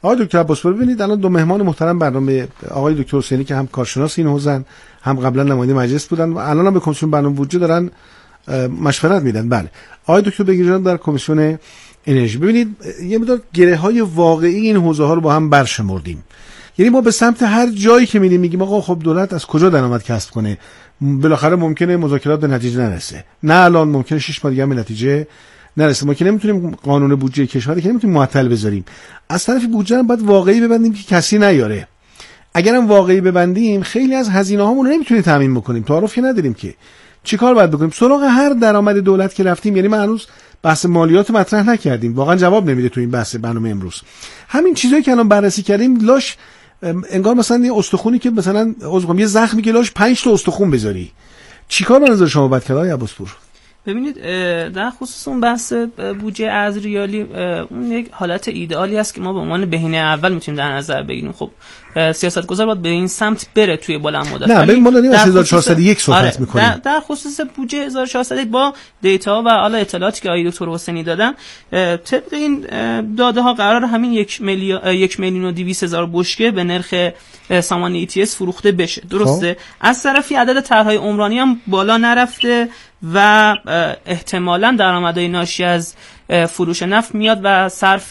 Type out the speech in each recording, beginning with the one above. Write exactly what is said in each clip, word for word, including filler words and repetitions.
آقای دکتر عباسپور، ببینید الان دو مهمان محترم برنامه، آقای دکتر حسینی که هم کارشناس این حوزن، هم قبلا نماینده مجلس بودن و الان هم به کمیسیون برنامه بودجه دارن مشورت میدن. بله آقای دکتر بگیرجان در کمیسیون انرژی، ببینید یه مقدار گره‌های واقعی این حوزه ها رو با هم برشمردیم. یعنی ما به سمت هر جایی که میریم میگیم آقا خب دولت از کجا درآمد کسب کنه، بالاخره ممکنه مذاکرات به نتیجه نرسه، نه الان ممکنه شش ماه دیگه به نتیجه نرسه. ما که نمیتونیم قانون بودجه کشور که نمیتونیم معطل بذاریم. از طرف بودجه هم باید واقعی ببندیم که کسی نیاره. اگرم واقعی ببندیم خیلی از هزینه‌هامون رو نمیتونیم تامین بکنیم، تعارف که نداریم که. چیکار باید بکنیم؟ سراغ هر درآمد دولت که رفتیم، یعنی ما هنوز بحث مالیات مطرح نکردیم، واقعا جواب نمیده تو این بحث برنامه امروز. همین چیزایی که الان بررسی کردیم لاش انگار مثلا یه استخونی که مثلا عذرخواهم یه زخمی که لاش پنج تا استخون بذاری. چیکار به نظر شما باید کرد آقای عباسپور؟ ببینید در خصوص اون بحث بودجه از ریالی، اون یک حالت ایدئالی است که ما به عنوان بهینه اول میتونیم در نظر بگیریم. خب سیاستگزار باید به این سمت بره توی بلند مدت. نه ببین ما داریم از هزار و چهارصد و یک صحبت آره میکنیم. در, در خصوص بودجه هزار و چهارصد و یک با دیتا و حالا اطلاعاتی که آقای دکتر حسینی دادن، طبق این داده ها قرار همین یک میلیون یک میلیون و دویست هزار بشکه به نرخ سامان ای تی اس فروخته بشه. درسته؟ خب. از طرفی عدد طرح‌های عمرانی هم بالا نرفته و احتمالاً درآمدهای ناشی از فروش نفت میاد و صرف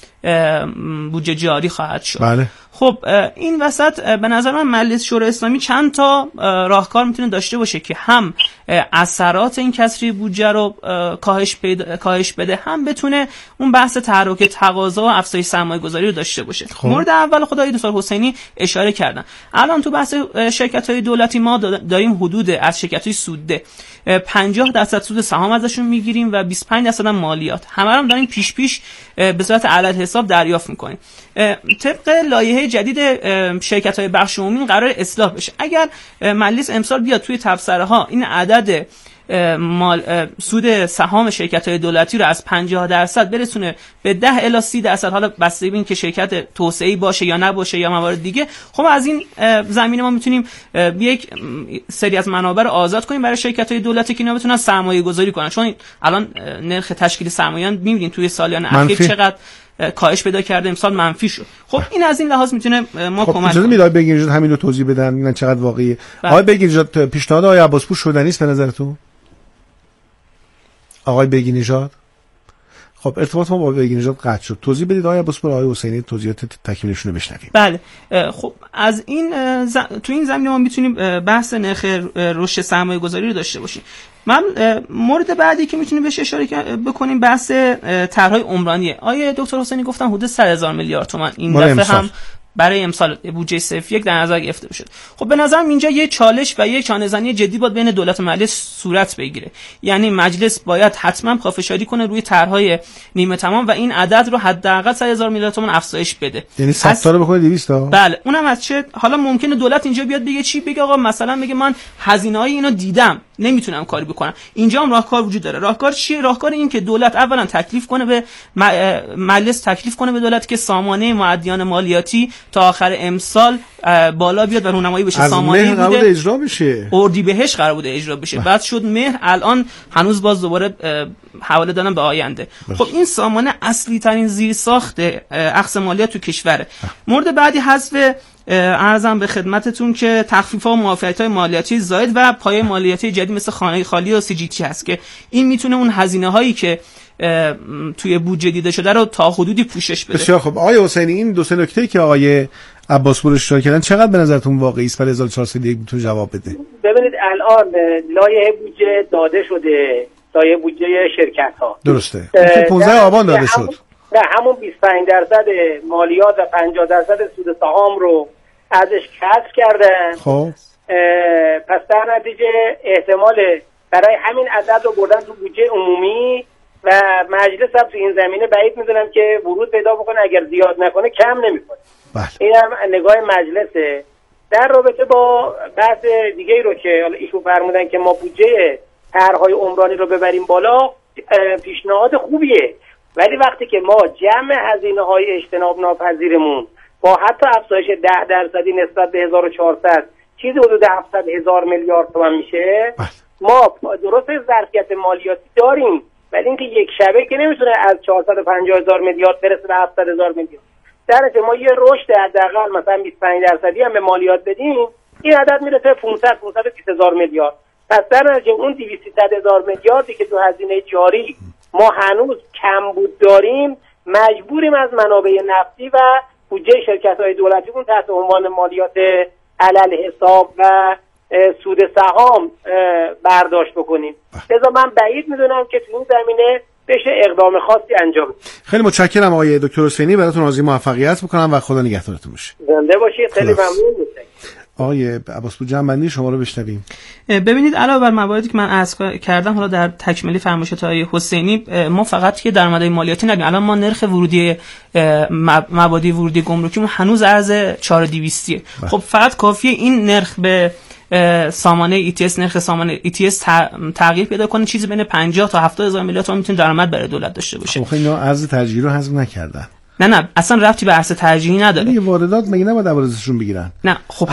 بودجه جاری خواهد شد. بله. خب این وسط به نظر من مجلس شورای اسلامی چند تا راهکار میتونه داشته باشه که هم اثرات این کسری بودجه رو کاهش پیدا کاهش بده، هم بتونه اون بحث تحرک تقاضا و افزایش سرمایه‌گذاری رو داشته باشه. خب. مورد اول خدای دکتر حسینی اشاره کردن. الان تو بحث شرکت‌های دولتی ما داریم حدود از شرکت‌های سودده پنجاه درصد سود سهام ازشون میگیریم و بیست و پنج درصد هم مالیات. همه رو داریم پیش پیش به صورت عدد حساب دریافت میکنیم. طبق لایحه جدید شرکت‌های بخش عمومی قرار اصلاح بشه. اگر مجلس امسال بیاد توی تبصره ها این عدد مال سود سهام شرکت‌های دولتی رو از پنجاه درصد برسونه به ده الی سی درصد، حالا بسته به این که شرکت توسعه‌ای باشه یا نباشه یا موارد دیگه، خب از این زمینه ما میتونیم یک سری از منابع رو آزاد کنیم برای شرکت‌های دولتی که اینا بتونن سرمایه‌گذاری کنن. چون الان نرخ تشکیل سرمایه‌گذاران می‌بینین توی سالیان اخیر چقدر کاهش پیدا کرده، امسال منفی شد. خب این از این لحاظ میتونه ما خب کمک کنه. میداد بگیرید همین رو توضیح بدن اینا چقدر واقعیه. آقای بگیرید پیشنهاد آقای عباسپور شدنی است به نظرتون؟ آقای بگیرنژاد؟ خب ارتباط ما با بگیرنژاد قطع شد. توضیح بدید آقای عباسپور، آقای حسینی توضیحات تکمیلشون رو بشنویم. بله خب از این ز... تو این زمینه ما میتونیم بحث نرخ رشد سرمایه‌گذاری رو داشته باشیم. من مورد بعدی که میتونیم بهش اشاره بکنیم بحث طرح‌های عمرانیه. آیه دکتر حسینی گفتن حدود صد هزار میلیارد تومان این دفعه هم برای امسال بودجه صرف یک در نظر گرفته بشه. خب به نظرم اینجا یه چالش و یک چانه‌زنی جدی باید بین دولت و مجلس صورت بگیره. یعنی مجلس باید حتما پافشاری کنه روی طرح‌های نیمه تمام و این عدد رو حداقل صد هزار میلیارد تومان افزایش بده. یعنی صد تا رو بکنه دویست تا. بله اونم از چه؟ حالا ممکنه دولت اینجا بیاد بگه چی؟ بگه آقا مثلا بگه من هزینه‌های اینو دیدم نمیتونم کاری بکنم. اینجا هم راهکار وجود داره. راهکار چیه؟ راهکار این که دولت اولا تکلیف کنه به مجلس تکلیف کنه به دولت که سامانه معدیان مالیاتی تا آخر امسال بالا بیاد و رونمایی بشه. سامانه بوده قرار اجرا بشه، اردیبهشت قرار بوده اجرا بشه، بعد شد مهر، الان هنوز باز دوباره حواله دادن به آینده. خب این سامانه اصلی ترین زیرساخت اخذ مالیات تو کشوره. مورد بعدی حذف عرضم به خدمتتون که تخفیف‌ها و معافیت‌های مالیاتی زائد و پایه مالیاتی جدید مثل خانه خالی و سی جی تی هست که این میتونه اون هزینه‌هایی که توی بودجه دیده شده رو تا حدودی پوشش بده. بسیار خب آقای حسینی، این دو سه نکته‌ای که آقای عباسپور اشاره کردن چقدر به نظرتون واقعی است برای هزار و چهارصد و یک میتونه جواب بده؟ ببینید الان لایحه بودجه داده شده، لایحه بودجه شرکت‌ها درسته که پانزده آبان داده شد. نه همون بیست و پنج درصد مالیات و پنجاه درصد سود سهام رو ازش کسر کردن. خب پس در نتیجه احتمال برای همین عدد رو بردن تو بودجه عمومی و مجلس هم تو این زمینه بعید میدونم که ورود پیدا بکنه، اگر زیاد نکنه کم نمیکنه. این هم نگاه مجلسه. در رابطه با بحث دیگه ای رو که حالا ایشون فرمودن که ما بودجه طرح‌های عمرانی رو ببریم بالا، پیشنهاد خوبیه، ولی وقتی که ما جمع هزینه‌های اجتناب ناپذیرمون با حتی افزایش ده درصدی نسبت به هزار و چهارصد چیزی حدود هفتصد هزار میلیارد تومان میشه، ما درست ظرفیت مالیاتی داریم ولی اینکه یک شبه که نمیتونه از چهارصد و پنجاه هزار میلیارد برسه به هفتصد هزار میلیارد. در نتیجه ما یه رشد حداقل مثلا بیست و پنج درصدی هم به مالیات بدیم، این عدد میره تا پانصد پانصد و بیست هزار میلیارد. پس در نتیجه اون دویست هزار میلیاردی که تو هزینه جاری ما هنوز کم بود داریم، مجبوریم از منابع نفتی و بودجه شرکت‌های دولتیمون تحت عنوان مالیات علل حساب و سود سهام برداشت بکنیم. لذا من بعید میدونم که تو این زمینه بشه اقدام خاصی انجام بشه. خیلی متشکرم آقای دکتر حسینی، براتون آرزوی موفقیت میکنم و خدا نگهدارتون باشه. زنده باشید. خیلی ممنون. آقای عباسپور جنبندی شما رو بشنویم. ببینید علاوه بر مواردی که من عرض کردم، حالا در تکمیلی فرمایشات آقای حسینی ما فقط که درآمدهای مالیاتی نداریم. الان ما نرخ ورودی مبادی ورودی گمرکیمون هنوز ارز چهار هزار و دویست. خب فقط کافیه این نرخ به سامانه ای تی اس، نرخ سامانه ای تی اس تغییر پیدا کنه، چیزی بین پنجاه تا هفتاد هزار میلیارد تومان میتونه درآمد برای دولت داشته باشه. خب اینا ارز ترجیحی رو حذف نکردن. نه نه اصلا ربطی به ارز ترجیحی نداره. این واردات مگه نباید عوارضشون بگیرن؟ نه خب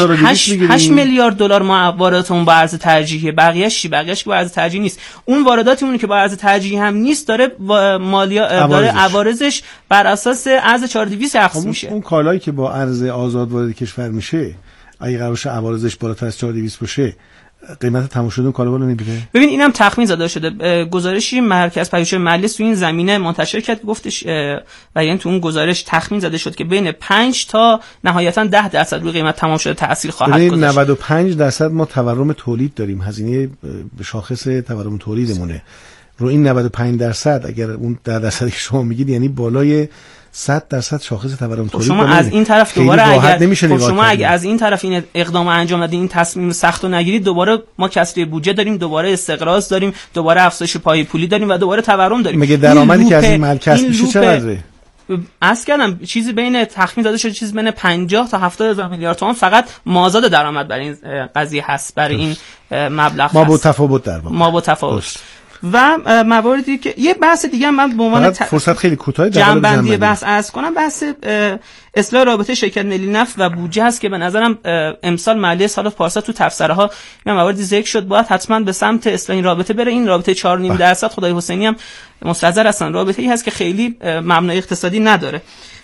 هشت میلیارد دلار ما وارداتمون با ارز ترجیحی، بقیه‌اش چی؟ بقیه‌اش با ارز ترجیحی نیست. اون وارداتمون که با ارز ترجیحی هم نیست داره مالیات داره عوارضش بر اساس ارز چهار هزار و دویست اخذ میشه. اون کالایی که با ارز آزاد وارد کشور میشه، اگه قرار باشه عوارضش بالاتر از چهار هزار و دویست باشه، قیمت تمام شده اون کالا بالا نمیره. ببین اینم تخمین زده شده. گزارشی مرکز پژوهش مجلس تو این زمینه منتشر کرد، گفتش و یعنی تو اون گزارش تخمین زده شد که بین پنج تا نهایتا ده درصد روی قیمت تمام شده تاثیر خواهد گذاشت. نود و پنج درصد ما تورم تولید داریم، هزینه به شاخص تورم تولیدمونه. رو این نود و پنج درصد اگر اون ده درصدی که شما میگید، یعنی بالای صد درصد شاخص تورم تولید. شما از این طرف دوباره اگر خب شما اگه از این طرف این اقدام انجام ندید، این تصمیم سخت رو نگیرید، دوباره ما کسری بودجه داریم، دوباره استقراض داریم، دوباره افزایش پای پولی داریم و دوباره تورم داریم. مگه درآمدی که از این مال کسب میشه چقدره؟ عرض کردم چیزی بین تخمین داده شده چیزی بین پنجاه تا هفتاد هزار میلیارد تومان فقط مازاد درآمد برای این قضیه هست، برای این مبلغ ما با تفاوت در واقع ما با تفاوت و مواردی که یه بحث دیگه من به عنوان ت... فرصت خیلی کوتاه جنبندی بحث عرض کنم، بحث اصلاح رابطه شرکت ملی نفت و بودجه هست که به نظرم امسال مالی سال پارسال تو تفسیرها این مواردی ذکر شد، باید حتما به سمت اصلاح این رابطه بره. این رابطه چهار و نیم درصد خدای حسینی هم مستحضر هستن، رابطه ای هست که خیلی مبنای اقتصادی نداره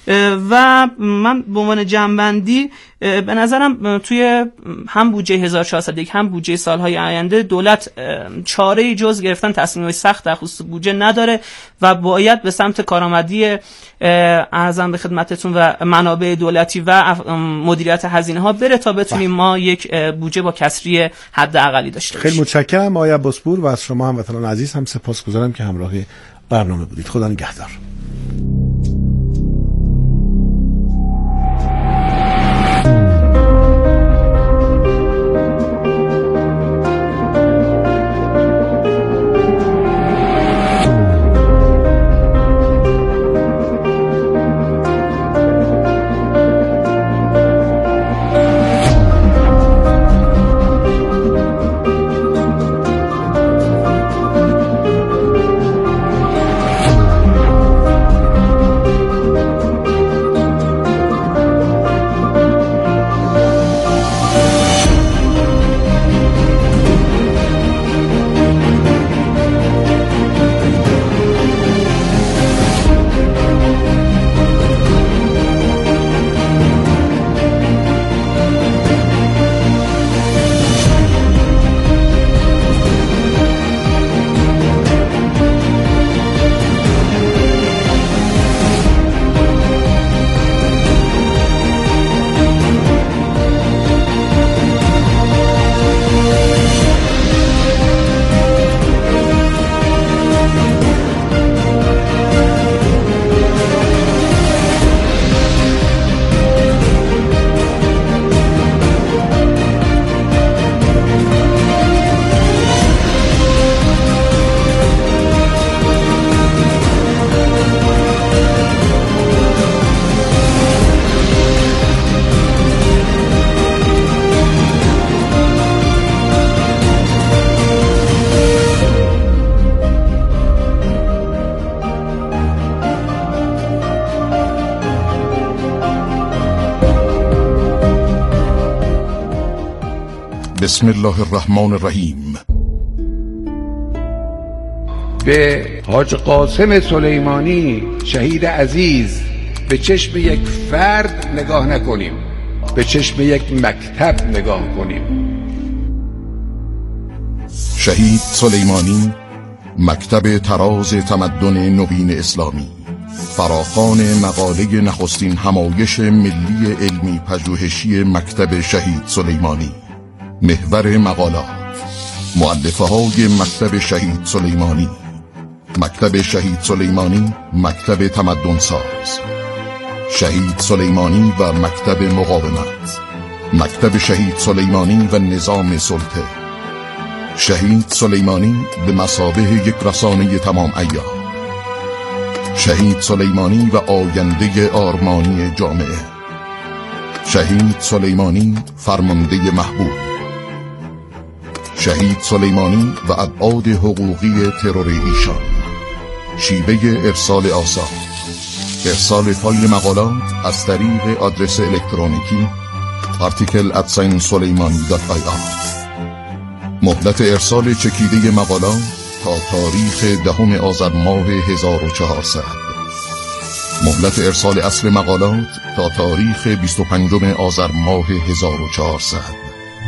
و من به عنوان جنبندی به نظرم توی هم بودجه هزار و چهارصد هم بودجه سالهای آینده دولت چاره‌ای جز گرفتن تصمیم‌های سخت در خصوص بودجه نداره و باید به سمت کارآمدی ارزم به خدمتتون و منابع دولتی و مدیریت هزینه‌ها بره تا بتونیم ما یک بودجه با کسری حداقلی داشته باشیم. خیلی متشکرم آقای عباسپور و از شما هموطنان عزیز هم سپاسگزارم که همراه برنامه بودید. خدا نگهدار. بسم الله الرحمن الرحیم. به حاج قاسم سلیمانی شهید عزیز به چشم یک فرد نگاه نکنیم، به چشم یک مکتب نگاه کنیم. شهید سلیمانی، مکتب تراز تمدن نوین اسلامی، فراخوان مقاله نخستین همایش ملی علمی پژوهشی مکتب شهید سلیمانی. محور مقالات، مؤلفه های مکتب شهید سلیمانی. مکتب شهید سلیمانی، مکتب تمدن ساز. شهید سلیمانی و مکتب مقاومت. مکتب شهید سلیمانی و نظام سلطه. شهید سلیمانی به مثابه یک رسانه تمام عیار. شهید سلیمانی و آینده آرمانی جامعه. شهید سلیمانی، فرمانده محبوب. شهید سلیمانی و ابعاد حقوقی ترور ایشان. شیوه ارسال آثار: ارسال فایل مقالات از طریق آدرس الکترونیکی article at suleimani dot i r. مهلت ارسال چکیده مقالات تا تاریخ دهم آذر ماه هزار و چهارصد. مهلت ارسال اصل مقالات تا تاریخ بیست و پنجم آذر ماه هزار و چهارصد.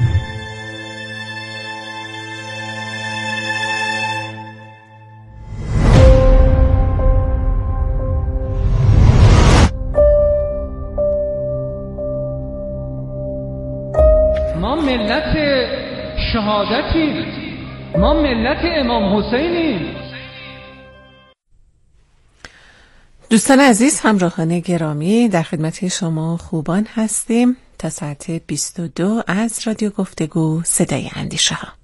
ما ملت شهادتیم، ما ملت امام حسینیم. دوستان عزیز، همراهان گرامی، در خدمت شما خوبان هستیم تا ساعت بیست و دو از رادیو گفتگو صدای اندیشه ها.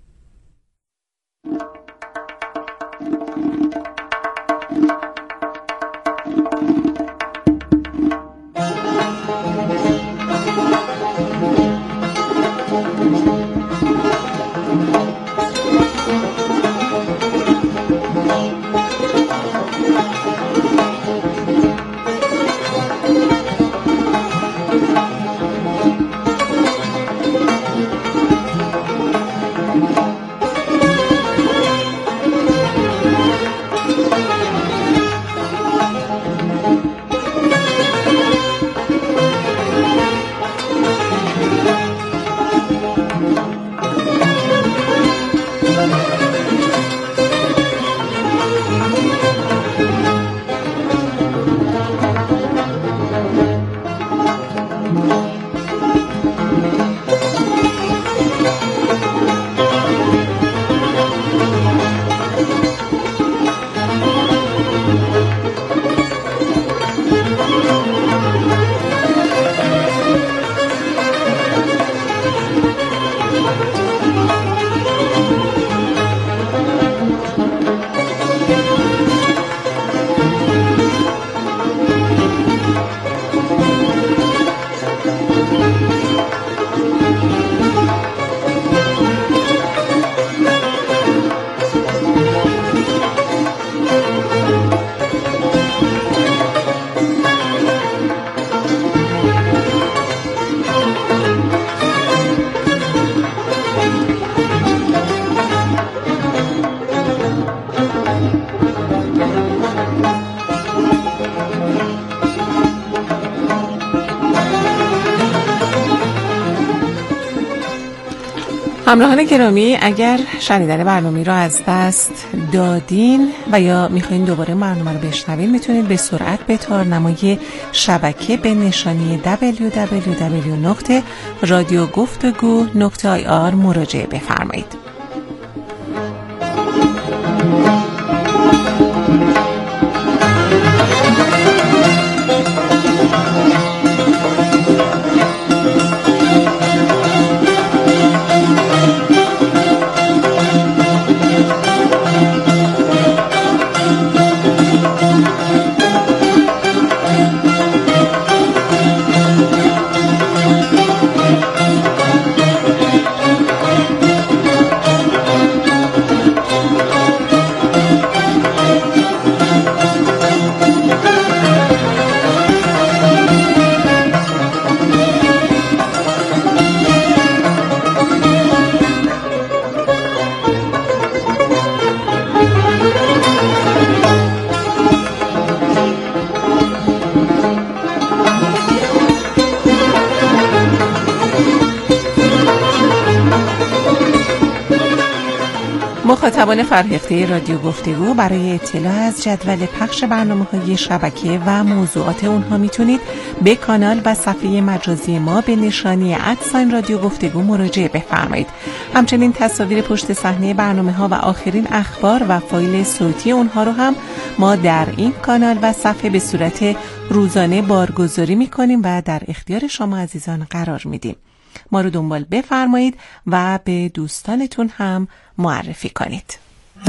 همراهان گرامی، اگر شنیدن برنامه را از دست دادین و یا میخواین دوباره برنامه رو بشنوین، میتونید به سرعت به تارنمای شبکه به نشانی دبلیو دبلیو دبلیو دات رادیو گفتگو دات آی آر مراجعه بفرمایید. مخاطبان فرهیخته رادیو گفتگو، برای اطلاع از جدول پخش برنامه‌های شبکه و موضوعات اونها میتونید به کانال و صفحه مجازی ما به نشانی ادساین رادیو گفتگو مراجعه بفرمایید. همچنین تصاویر پشت صحنه برنامه‌ها و آخرین اخبار و فایل صوتی اونها رو هم ما در این کانال و صفحه به صورت روزانه بارگذاری میکنیم و در اختیار شما عزیزان قرار میدیم. ما رو دنبال بفرمایید و به دوستانتون هم معرفی کنید.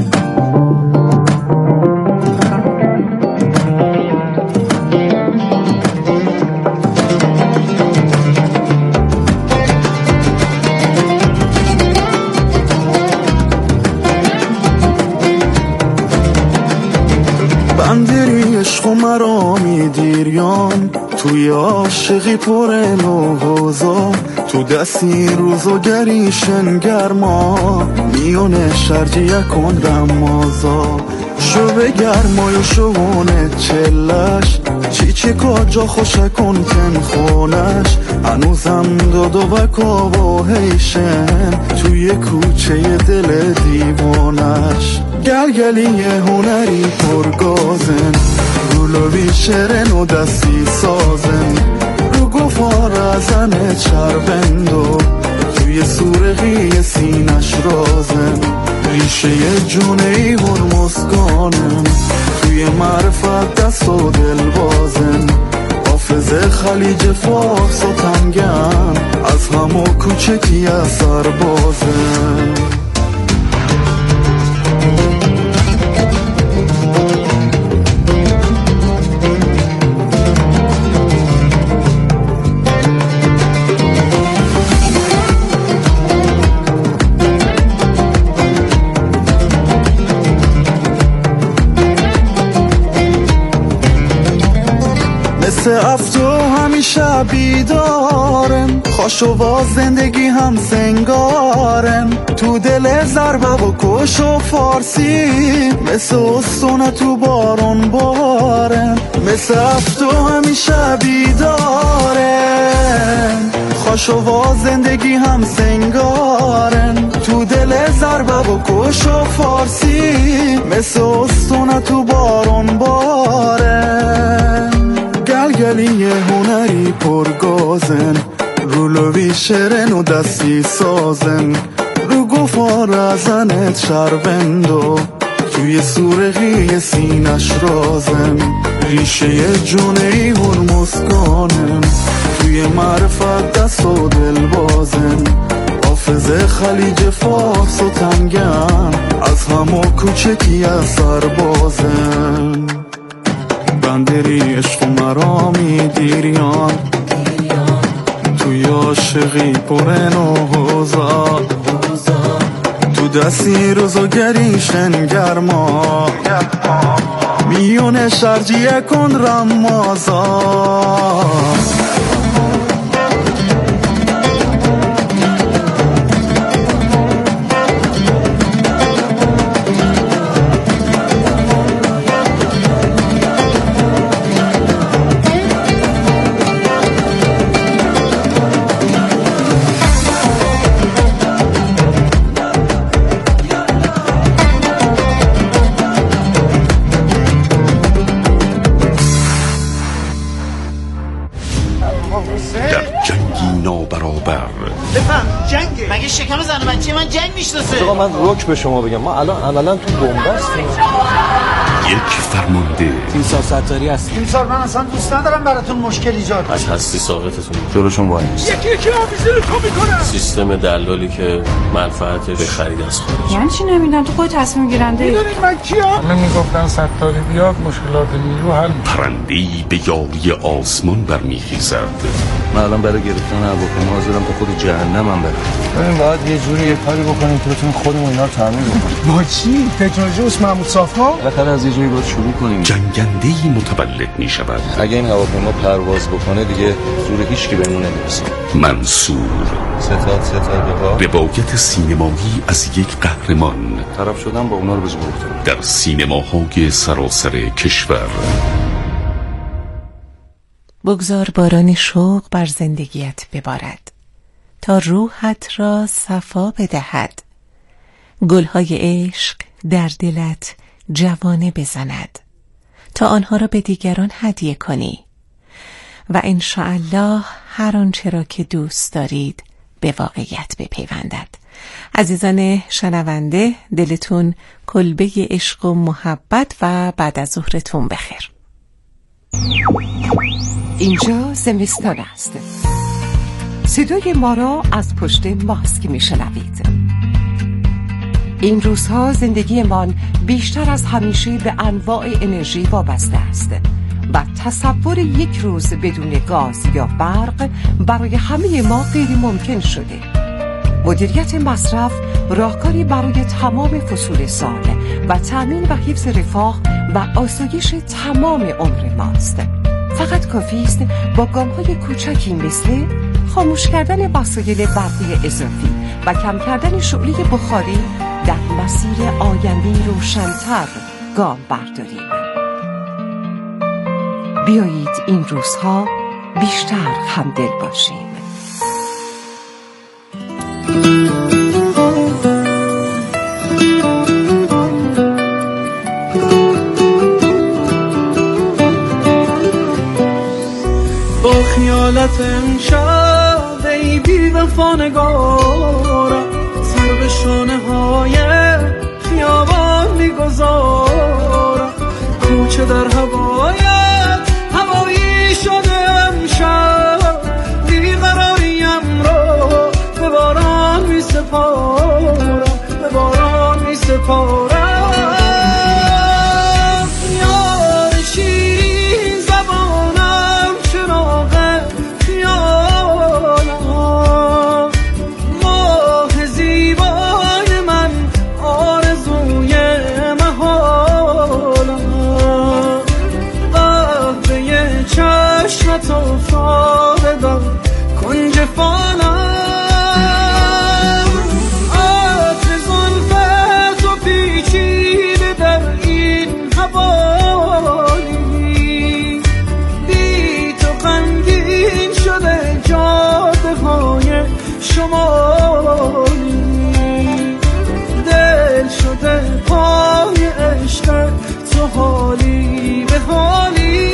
بندری عشق و مرامی دیریان، توی عاشقی پر نوحوزا، تو دستی روز و گریشن گرما، میونه شرجی یکن رمازا، شو به گرمای و شوونه چلش، چی چی کجا خوشکن کن خونش، هنوزم دادو و کابا هیشن، توی کوچه دل دیوانش، گلگلی هنری پرگازن، رولو بیشرن و دستی سازن، رو گفار ازن چربندو، توی سورقی سینش رازن، ریشه جونه ای هرمزگانن، توی معرفت دست و دل بازن، حافظ خلیج فارس و تنگن، از همو کوچکی اثر بازن. افتو همیشه بیدارم، خوش و باز زندگی هم سنگارم، تو دل ضربه و کش و فارسی، مثل استونه تو بارون بارم، مثل افتو همیشه بیدارم، خوش و باز زندگی هم سنگارم، تو دل ضربه و کش و فارسی، مثل استونه تو بارون بارم، گلگلی هنری پرگازن، رولوی شرن و دستی سازن، رو گفار ازنت شربندو، توی سورقی سینش رازن، ریشه جونه ای هرمزگانن، توی معرفت دست و دل بازن، حافظ خلیج فارس و تنگن، از همو کوچکی اثر بازن، بندری عشق و مرامی دیریان، توی عاشقی پرن و حوزا، تو دستی روز و گریشن گرما، میونه شرجی کن رمازا. مگه شکم زن بچه من جنگ میشناسه؟ آقا من رک به شما بگم، ما الان عملا تو بنبستیم. یک فرمانده تیمسار ستاری هست. تیمسار من اصلا دوست ندارم براتون مشکل ایجاد از هستی ساقطتون جلوشون وای نیست. یکی یکی آفیسر رو تو میکنم. سیستم دلالی که منفعتش به خرید از خارج. یعنی چی نمیدونم تو خود تصمیم گیرنده ای؟ میدونید من کیم؟ من میگفتن ستاری بیاد مشکلات نیرو حل میشه. پرنده‌ای به یاری آسمان برمیخیزد. من الان برای گرفتن هواپیما حاضرم تا خود جهنمم برم. ببین باید یه جوری یه کاری بکنیم که بتونیم خودمون اینا رو تعمیر بکنیم. با چی؟ تکنولوژی اس محمود صافا؟ بالاخره از یه جایی باید شروع کنیم. جنگنده‌ای متولد میشود. اگه این هواپیما پرواز بکنه دیگه زور هیچ کی بهمون نمیرسه. منصور ستاد ستاد ها. روایت سینمایی از یک قهرمان. طرف شدن با اونا رو به زور افتادم. در سینماهای سراسر کشور. بگذار باران شوق بر زندگیت ببارد تا روحت را صفا بدهد. گلهای عشق در دلت جوانه بزند تا آنها را به دیگران هدیه کنی و انشاءالله هر آنچه را که دوست دارید به واقعیت بپیوندد. عزیزان شنونده، دلتون کلبه عشق و محبت و بعد از ظهرتون بخیر. اینجا زمستان است. صدای ما را از پشت ماسک میشنوید. این روزها زندگیمان بیشتر از همیشه به انواع انرژی وابسته است و تصور یک روز بدون گاز یا برق برای همه ما غیر ممکن شده. مدیریت مصرف راهکاری برای تمام فصول سال و تأمین و حفظ رفاه و آسایش تمام عمر ماست. فقط کافی است با گام‌های کوچکی مثل خاموش کردن وسایل برقی اضافی و کم کردن شعله بخاری در مسیر آینده روشن‌تر گام برداریم. بیایید این روزها بیشتر همدل باشیم. با خیالت امشب ای بی وفا نگارم، سر به شانه های خیابان میگذارم، کوچه در هوایت هوایی شده امشب، بیقراریم رو به باران می سپارم، به باران می سپارم. یار شیرین زبانم چراغ خیالم، ماه زیبای من آرزوی محالم، قهوه چشمت افتاده در کنج فالم، شمالی دل شده پای عشق تو، حالی به حالی.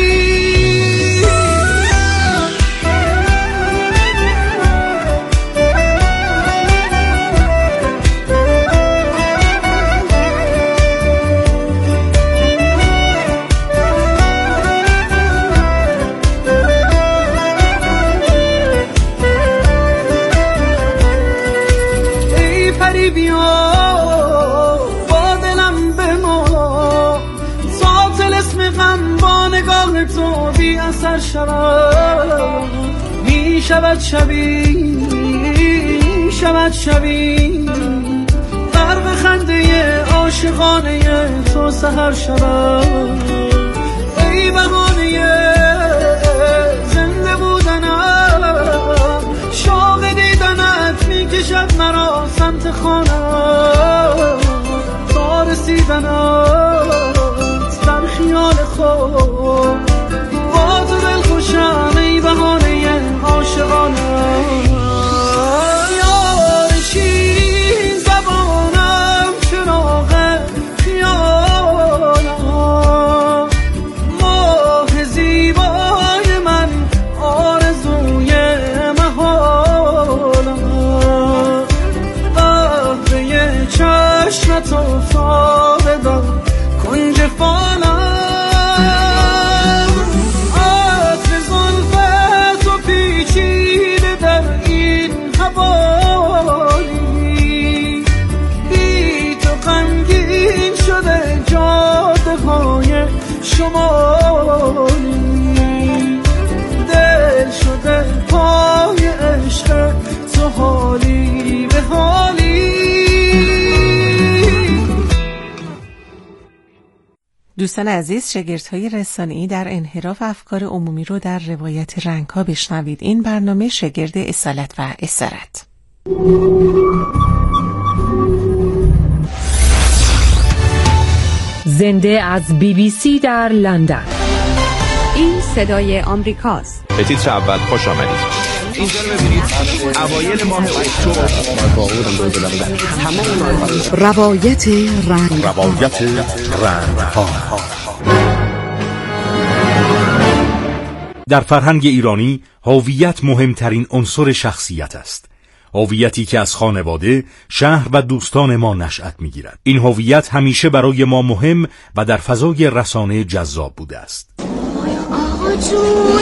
سر شود می شود شبی می شود شبی غرق خنده عاشقانه تو سحر شود، ای بهانه زنده بودنم، شوق دیدنت می کشد مرا سمت خانم، تا رسیدنت در خیال خود خوشم، ای بهانه عاشقانم. یار شیرین زبانم چراغ خیالم، ماه زیبای من آرزوی محالم، قهوه چشمت افتاده در کنج فالم، شمالی دل شده پای عشق تو، حالی به حالی. دوستان عزیز، شگردهای رسانه‌ای در انحراف افکار عمومی رو در روایت رنگ‌ها بشنوید. این برنامه شگرد اصالت و اسارت. زنده از بی بی سی در لندن. این صدای آمریکاست. به تیتر اول خوش آمدید. اینجا رو ببینید اوایل ماه اکتبر تمام روایت رنگ روایت رنگ ها. در فرهنگ ایرانی هویت مهمترین عنصر شخصیت است. هویتی که از خانواده، شهر و دوستان ما نشأت می‌گیرد. این هویت همیشه برای ما مهم و در فضای رسانه جذاب بوده است. آقا جون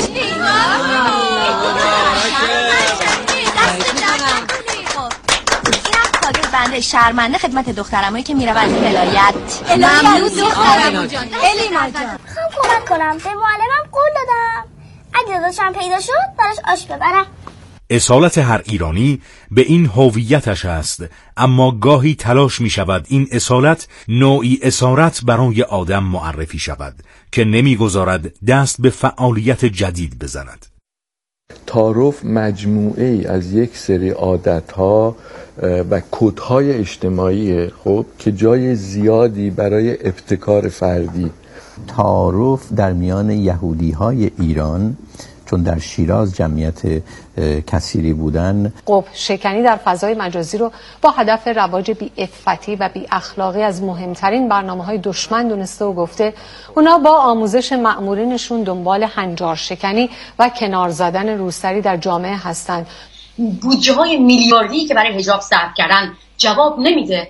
بنده شرمنده خدمت دخترمایی که میروند ولایت. ممنون دخترم جان. الینا جان. خواهم کمک کنم. به معلمم قول دادم اگه داداشم پیدا شد براش آش ببرم. اصالت هر ایرانی به این هویتش است، اما گاهی تلاش می شود این اصالت نوعی اسارت برای آدم معرفی شود که نمیگذارد دست به فعالیت جدید بزند. تعارف مجموعه ای از یک سری عادت‌ها و کدهای اجتماعی خب که جای زیادی برای ابتکار فردی. تعارف در میان یهودی‌های ایران، چون در شیراز جمعیت کثیری بودن، قبح شکنی در فضای مجازی رو با هدف رواج بی‌عفتی و بی‌اخلاقی از مهمترین برنامه‌های دشمن دونسته و گفته اونا با آموزش مأمورینشون دنبال هنجار شکنی و کنار زدن روسری در جامعه هستند. بودجه های میلیاردی که برای حجاب صرف کردن جواب نمیده.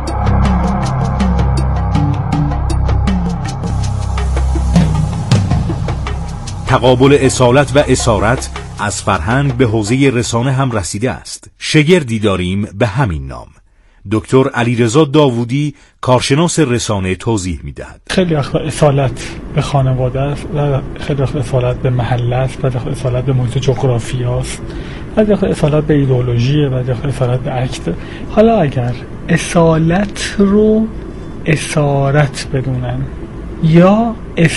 تقابل اصالت و اسارت از فرهنگ به حوزه رسانه هم رسیده است. شگردی داریم به همین نام. دکتر علیرضا داوودی کارشناس رسانه توضیح می‌دهد. خیلی وقتا اصالت به خانواده است و خیلی وقتا اصالت به محله است و خیلی اصالت به محیط جغرافی است. بعضی وقتا اصالت به ایدئولوژی، بعضی وقتا اصالت به عکس. حالا اگر اصالت رو اسارت بدونن یا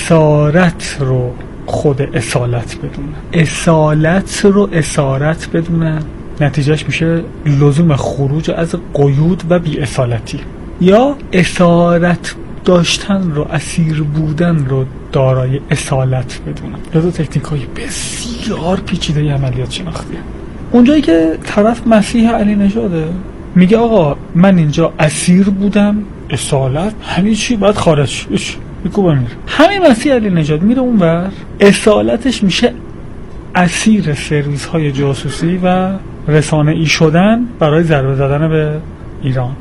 اسارت رو خود اصالت بدونن، اصالت رو اسارت بدونن، نتیجهش میشه لزوم خروج از قیود و بی اصالتی، یا اسارت داشتن رو، اسیر بودن رو دارای اصالت بدونن. لذا تکنیک های بسیار پیچیده عملیات شناختیه. اونجایی که طرف مسیح علی نژاده میگه آقا من اینجا اسیر بودم، اصالت همین چی باید خارج شد، میگه میره. همین مسیح علی نژاد میره اونور، اصالتش میشه اسیر سرویس های جاسوسی و رسانه ای شدن برای ضربه زدن به ایران.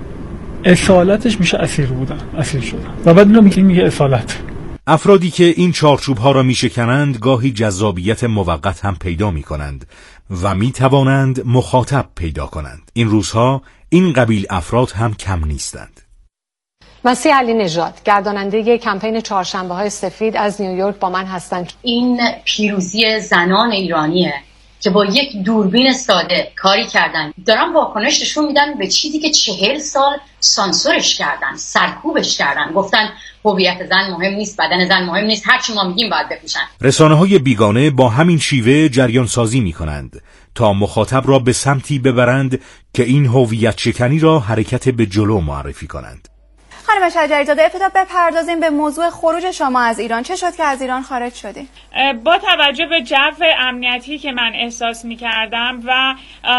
اصالتش میشه اسیر بودن، اسیر شدن. و بعد اینو میگه میگه اصالت. افرادی که این چارچوب ها را میشکنند گاهی جذابیت موقت هم پیدا میکنند و میتوانند مخاطب پیدا کنند. این روزها این قبیل افراد هم کم نیستند. مسیح علی نژاد گرداننده کمپین چهارشنبه‌های سفید از نیویورک با من هستند. این پیروزی زنان ایرانیه که با یک دوربین ساده کاری کردن، دارن واکنش نشون میدن به چیزی که چهل سال سانسورش کردن، سرکوبش کردن، گفتن هویت زن مهم نیست، بدن زن مهم نیست، هر چی ما میگیم باید بپوشن. رسانه‌های بیگانه با همین شیوه جریان سازی می‌کنند تا مخاطب را به سمتی ببرند که این هویت شکنی را حرکت به جلو معرفی کنند. خانم شجری‌زاده، ابتدا بپردازیم به موضوع خروج شما از ایران. چه شد که از ایران خارج شدی؟ با توجه به جو امنیتی که من احساس می‌کردم و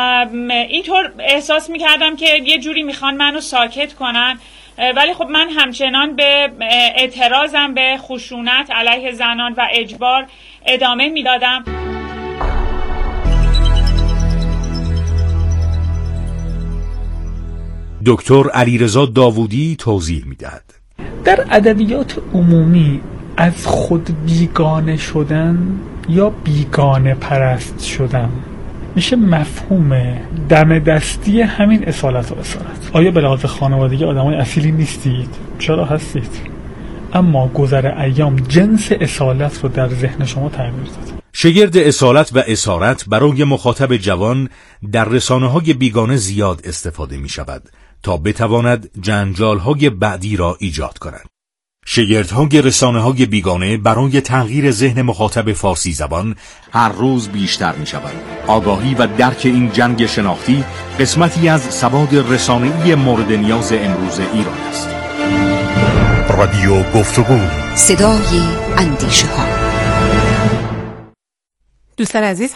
اینطور احساس می‌کردم که یه جوری میخوان منو ساکت کنن، ولی خب من همچنان به اعتراضم به خشونت علیه زنان و اجبار ادامه میدادم. دکتر علیرضا داوودی توضیح میدهد. در ادبیات عمومی از خود بیگانه شدن یا بیگانه پرست شدن میشه مفهوم دم دستی همین اصالت و اسارت. آیا به لحاظ خانوادگی آدمای اصیلی نیستید؟ چرا هستید؟ اما گذر ایام جنس اصالت رو در ذهن شما تغییر داد. شگرد اصالت و اسارت برای مخاطب جوان در رسانه‌های بیگانه زیاد استفاده می شود تا بتواند جنجال‌های بعدی را ایجاد کند. شگردهای رسانه‌های بیگانه برای تغییر ذهن مخاطب فارسی زبان هر روز بیشتر می شود. آگاهی و درک این جنگ شناختی قسمتی از سواد رسانه‌ای مورد نیاز امروز ایران است. رادیو گفتگو، صدای اندیشه ها. دوستان عزیز،